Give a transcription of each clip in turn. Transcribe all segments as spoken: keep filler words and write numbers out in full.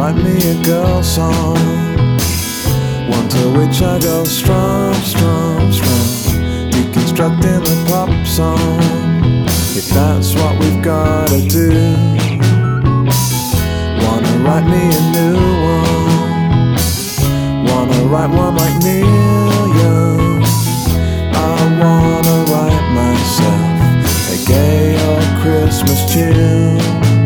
write me a girl song, one to which I go strum, strum, strum, deconstructing the pop song. If that's what we've gotta do, wanna write me a new one, wanna write one like Neil Young. I wanna write myself a gay old Christmas tune.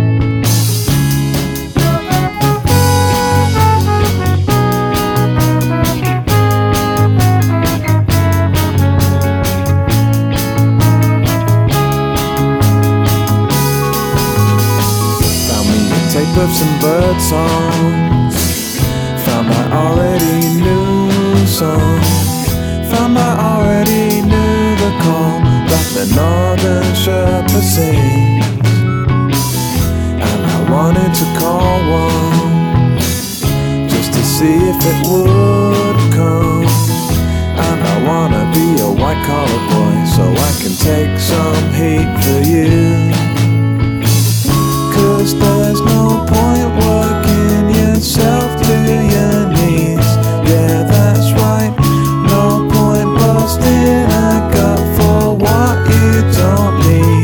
Tape of some bird songs, found I already knew some, found I already knew the call that the northern Sherpa sings. And I wanted to call one, just to see if it would come. And I wanna be a white collar boy, so I can take some heat for you. Cause there's no point working yourself to your knees. Yeah, that's right. No point busting a gut for what you don't need.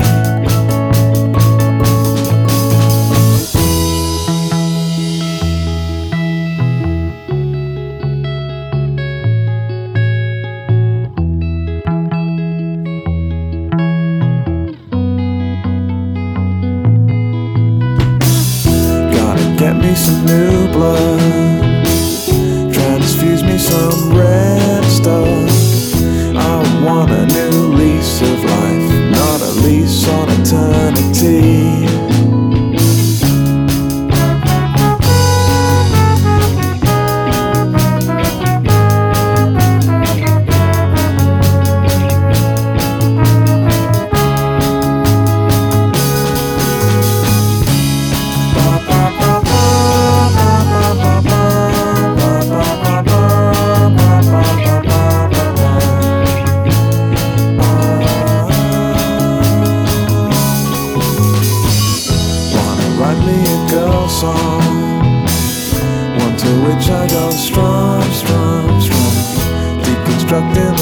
Get me some new blood, transfuse me some red stuff. I want a new lease of life, not a lease on eternity. Write me a girl song, one to which I go strum, strum, strum, deconstructing